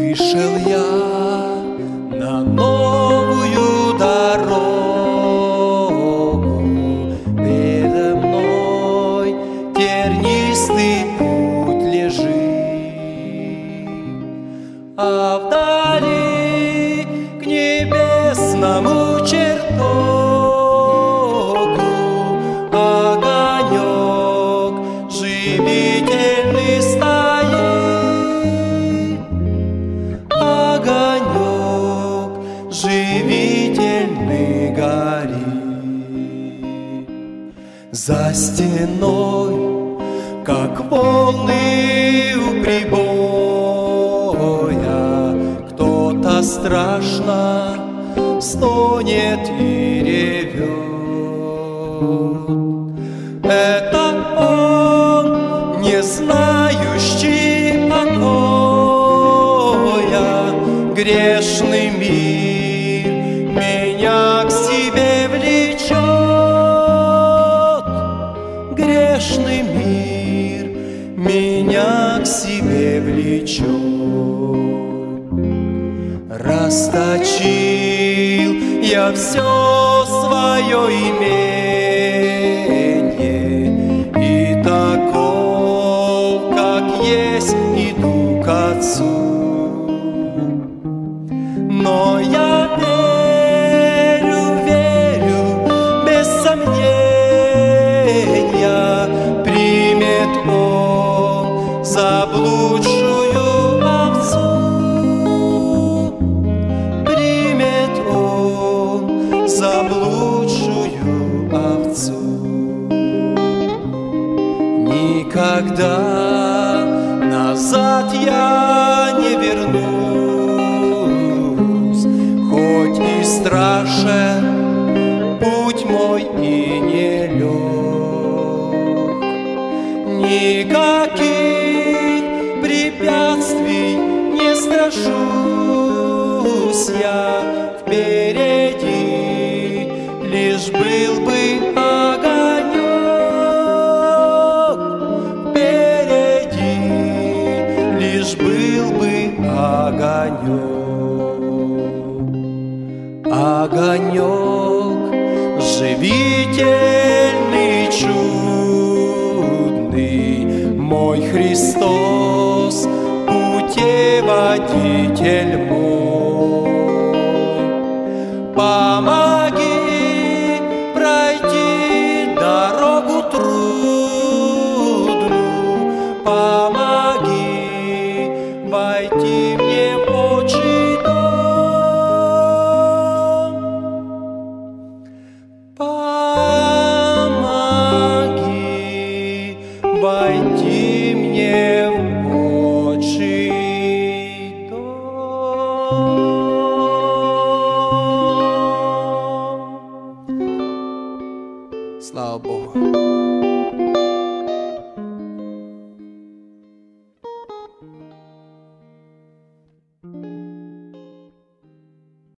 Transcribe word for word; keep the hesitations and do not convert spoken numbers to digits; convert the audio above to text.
Вышел я на новую дорогу, передо мной тернистый путь лежит, а вдали к небесному чертогу огонек живительный стоит, огонек живительный горит. За стеной, как волны у прибоя, кто-то страшно стонет и ревет. Это он, не знающий покоя, грешный мир меня к себе влечет. Грешный мир меня к себе влечет. Расточил я все свое имение, и таков, как есть, иду к Отцу. Но я верю, верю, без сомнения, примет Он заблудшую овцу. Примет Он заблудшую овцу. Никогда назад я не вернусь, хоть и страшен путь мой и нелёг. Никаких препятствий не страшусь я, впереди лишь был бы огонек, впереди лишь был бы огонек. Огонек живительный, чудный, мой Христос, путеводитель мой. Помоги